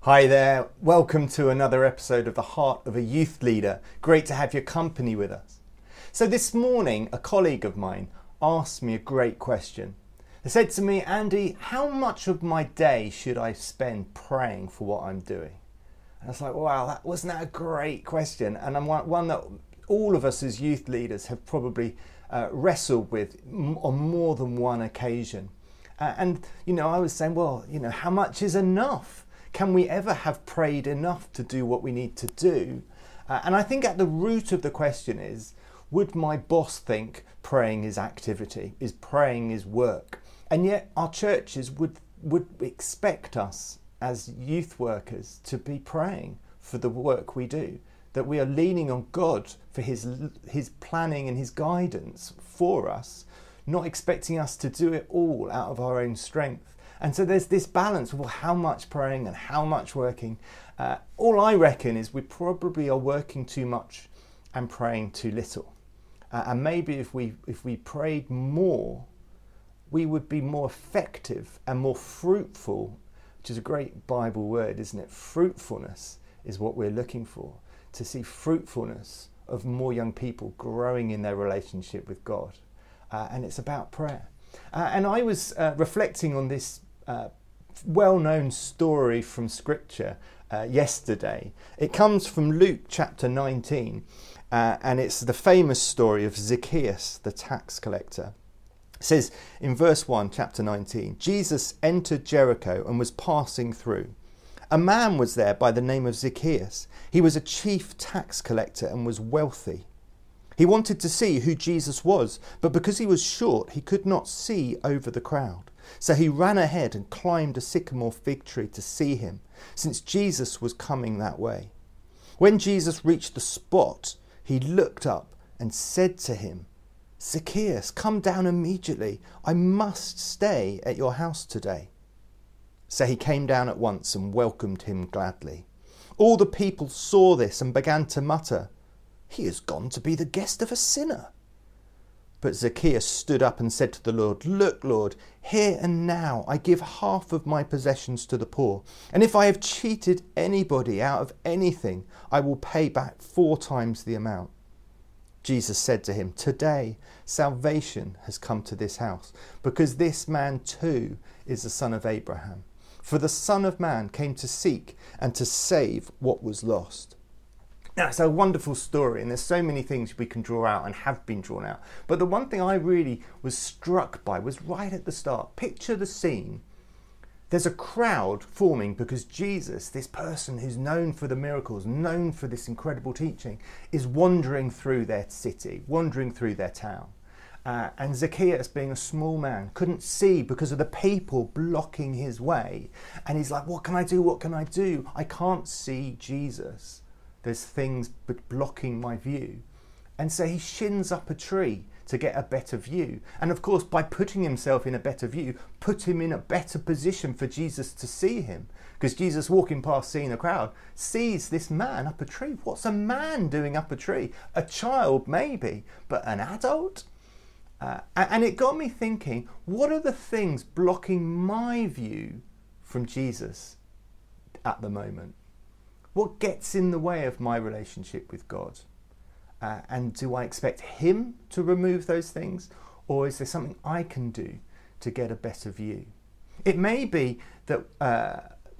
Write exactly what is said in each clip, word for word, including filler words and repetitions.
Hi there, welcome to another episode of The Heart of a Youth Leader. Great to have your company with us. So this morning, a colleague of mine asked me a great question. They said to me, Andy, how much of my day should I spend praying for what I'm doing? And I was like, wow, that wasn't that a great question? And I'm one, one that all of us as youth leaders have probably uh, wrestled with m- on more than one occasion. Uh, and, you know, I was saying, well, you know, how much is enough? Can we ever have prayed enough to do what we need to do? Uh, and I think at the root of the question is, would my boss think praying is activity, is praying is work? And yet our churches would, would expect us as youth workers to be praying for the work we do, that we are leaning on God for his, his planning and his guidance for us, not expecting us to do it all out of our own strength. And so there's this balance of well, how much praying and how much working. Uh, all I reckon is we probably are working too much and praying too little. Uh, and maybe if we if we prayed more, we would be more effective and more fruitful, which is a great Bible word, isn't it? Fruitfulness is what we're looking for, to see fruitfulness of more young people growing in their relationship with God. Uh, and it's about prayer. Uh, and I was uh, reflecting on this uh, well-known story from Scripture uh, yesterday. It comes from Luke chapter nineteen, uh, and it's the famous story of Zacchaeus, the tax collector. It says in verse one, chapter nineteen, Jesus entered Jericho and was passing through. A man was there by the name of Zacchaeus. He was a chief tax collector and was wealthy. He wanted to see who Jesus was, but because he was short, he could not see over the crowd. So he ran ahead and climbed a sycamore fig tree to see him, since Jesus was coming that way. When Jesus reached the spot, he looked up and said to him, Zacchaeus, come down immediately. I must stay at your house today. So he came down at once and welcomed him gladly. All the people saw this and began to mutter, he has gone to be the guest of a sinner. But Zacchaeus stood up and said to the Lord, look, Lord, here and now I give half of my possessions to the poor. And if I have cheated anybody out of anything, I will pay back four times the amount. Jesus said to him, today salvation has come to this house, because this man too is the son of Abraham. For the Son of Man came to seek and to save what was lost. Now, it's a wonderful story, and there's so many things we can draw out and have been drawn out. But the one thing I really was struck by was right at the start. Picture the scene. There's a crowd forming because Jesus, this person who's known for the miracles, known for this incredible teaching, is wandering through their city, wandering through their town. Uh, and Zacchaeus, being a small man, couldn't see because of the people blocking his way. And he's like, what can I do? What can I do? I can't see Jesus. There's things blocking my view. And so he shins up a tree to get a better view. And of course, by putting himself in a better view, put him in a better position for Jesus to see him. Because Jesus, walking past, seeing the crowd, sees this man up a tree. What's a man doing up a tree? A child, maybe, but an adult? Uh, and it got me thinking, what are the things blocking my view from Jesus at the moment? What gets in the way of my relationship with God? Uh, and do I expect him to remove those things? Or is there something I can do to get a better view? It may be that uh,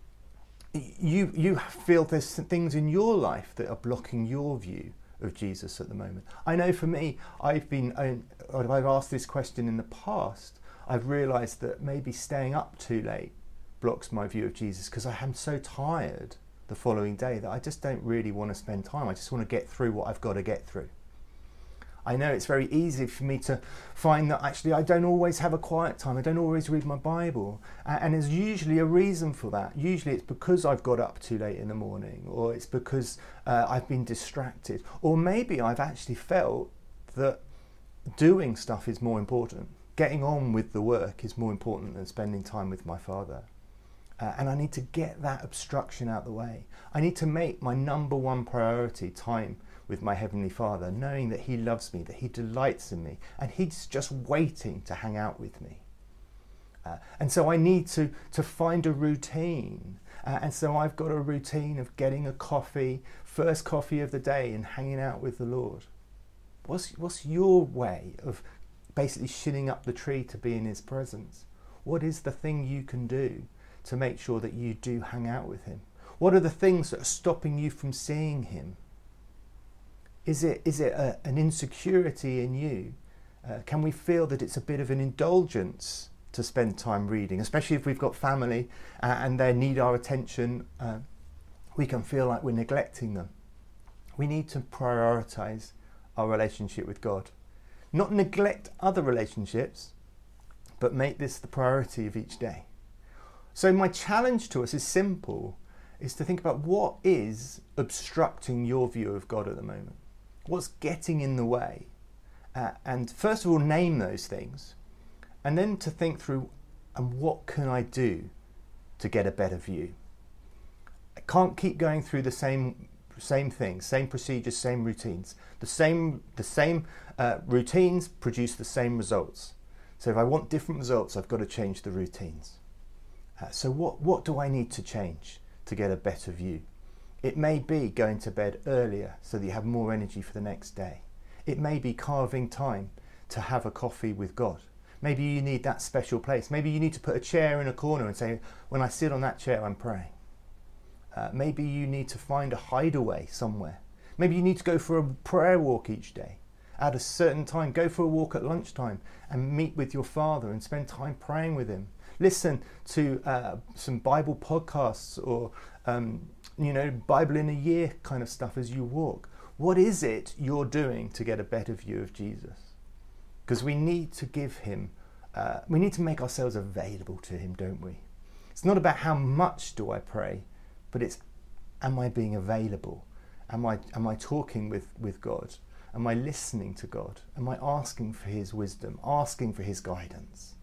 you, you feel there's things in your life that are blocking your view of Jesus at the moment. I know for me, I've been, or I've asked this question in the past, I've realised that maybe staying up too late blocks my view of Jesus because I am so tired the following day that I just don't really want to spend time. I just want to get through what I've got to get through. I know it's very easy for me to find that actually I don't always have a quiet time. I don't always read my Bible. And there's usually a reason for that. Usually it's because I've got up too late in the morning, or it's because uh, I've been distracted. Or maybe I've actually felt that doing stuff is more important. Getting on with the work is more important than spending time with my Father. Uh, and I need to get that obstruction out the way. I need to make my number one priority time with my Heavenly Father, knowing that he loves me, that he delights in me, and he's just waiting to hang out with me. Uh, and so I need to, to find a routine. Uh, and so I've got a routine of getting a coffee, first coffee of the day, and hanging out with the Lord. What's, what's your way of basically shinning up the tree to be in his presence? What is the thing you can do to make sure that you do hang out with him? What are the things that are stopping you from seeing him? Is it, is it a, an insecurity in you? Uh, can we feel that it's a bit of an indulgence to spend time reading, especially if we've got family uh, and they need our attention? Uh, we can feel like we're neglecting them. We need to prioritize our relationship with God. Not neglect other relationships, but make this the priority of each day. So my challenge to us is simple, is to think about what is obstructing your view of God at the moment. What's getting in the way? Uh, and first of all, name those things. And then to think through, and what can I do to get a better view? I can't keep going through the same same things, same procedures, same routines. The same the same uh, routines produce the same results. So if I want different results, I've got to change the routines. Uh, so what, what do I need to change to get a better view? It may be going to bed earlier so that you have more energy for the next day. It may be carving time to have a coffee with God. Maybe you need that special place. Maybe you need to put a chair in a corner and say, when I sit on that chair, I'm praying. Uh, maybe you need to find a hideaway somewhere. Maybe you need to go for a prayer walk each day. At a certain time, go for a walk at lunchtime and meet with your Father and spend time praying with him. Listen to uh, some Bible podcasts or, um, you know, Bible in a year kind of stuff as you walk. What is it you're doing to get a better view of Jesus? Because we need to give him, uh, we need to make ourselves available to him, don't we? It's not about how much do I pray, but it's, am I being available? Am I, am I talking with, with God? Am I listening to God? Am I asking for his wisdom, asking for his guidance?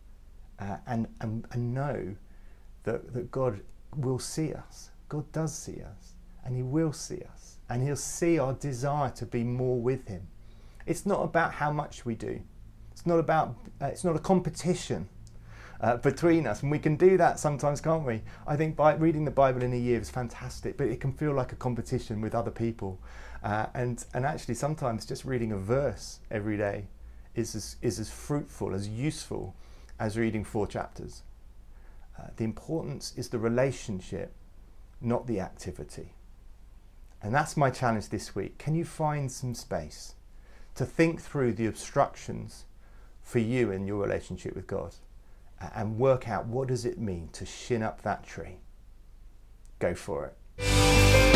Uh, and, and, and know that, that God will see us. God does see us, and he will see us, and he'll see our desire to be more with him. It's not about how much we do. It's not about, uh, it's not a competition uh, between us. And we can do that sometimes, can't we? I think by reading the Bible in a year is fantastic, but it can feel like a competition with other people. Uh, and, and actually sometimes just reading a verse every day is as, is as fruitful, as useful as reading four chapters. Uh, the importance is the relationship, not the activity. And that's my challenge this week. Can you find some space to think through the obstructions for you in your relationship with God and work out what does it mean to shin up that tree? Go for it.